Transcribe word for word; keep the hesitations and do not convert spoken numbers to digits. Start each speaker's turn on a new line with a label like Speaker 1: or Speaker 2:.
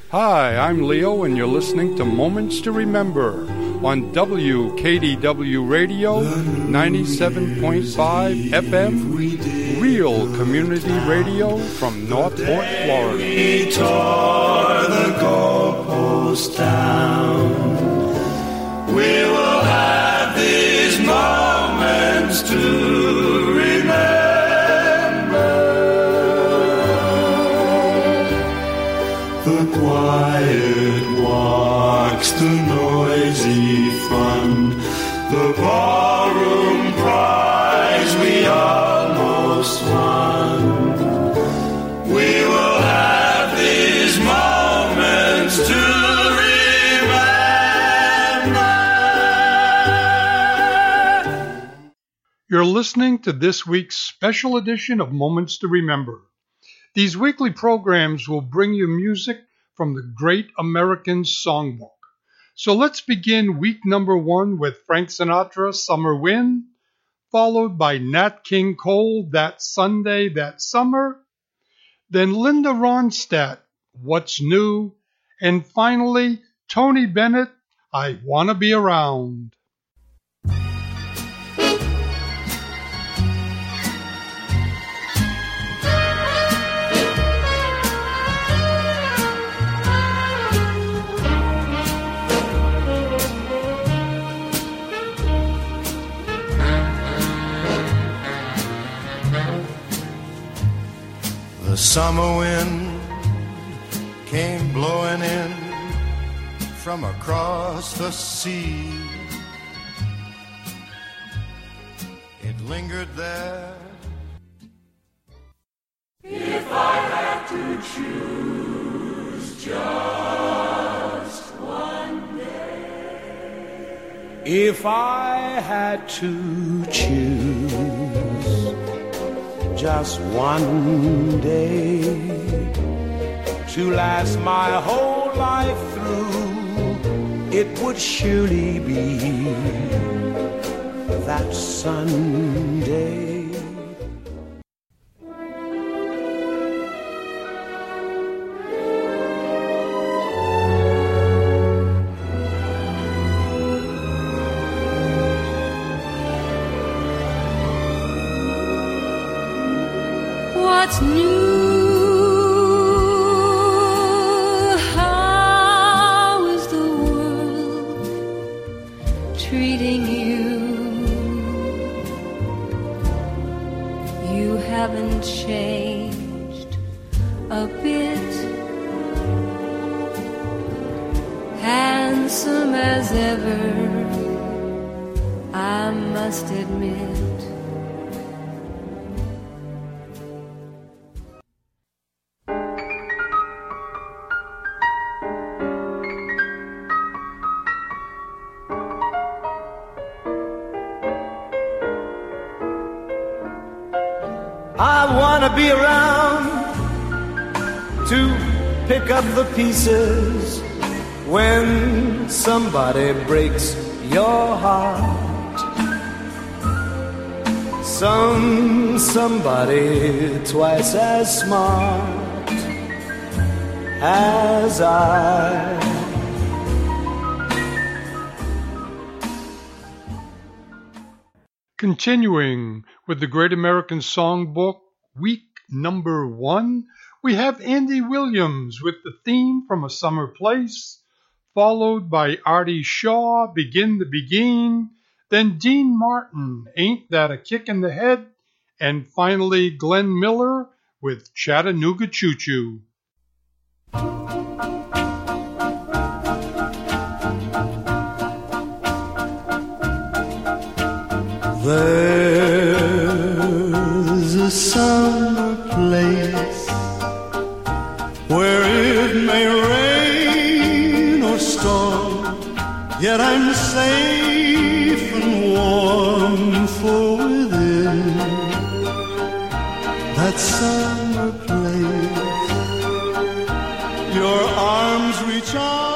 Speaker 1: Hi, I'm Leo, and you're listening to Moments to Remember on W K D W Radio, ninety-seven point five F M, real community radio from Northport, Florida.
Speaker 2: We tore the goalpost down. We will have these moments to remember. The quiet walks, the noisy fun, the ballroom prize we almost won. We will have these moments to remember.
Speaker 1: You're listening to this week's special edition of Moments to Remember. These weekly programs will bring you music from the Great American Songbook. So let's begin week number one with Frank Sinatra, Summer Wind, followed by Nat King Cole, That Sunday, That Summer, then Linda Ronstadt, What's New, and finally Tony Bennett, I Wanna Be Around.
Speaker 2: The summer wind came blowing in from across the sea. It lingered there. If I had to choose just one day. If I had to choose just one day to last my whole life through, it would surely be that Sunday.
Speaker 3: What's new? How is the world treating you? You haven't changed a bit. Handsome as ever, I must admit.
Speaker 2: I wanna be around to pick up the pieces when somebody breaks your heart. Some somebody twice as smart as I.
Speaker 1: Continuing with the Great American Songbook, week number one, we have Andy Williams with the theme from A Summer Place, followed by Artie Shaw, Begin the Begin, then Dean Martin, Ain't That a Kick in the Head, and finally Glenn Miller with Chattanooga Choo Choo.
Speaker 2: There's a summer place where it may rain or storm, yet I'm safe and warm, for within that summer place your arms reach out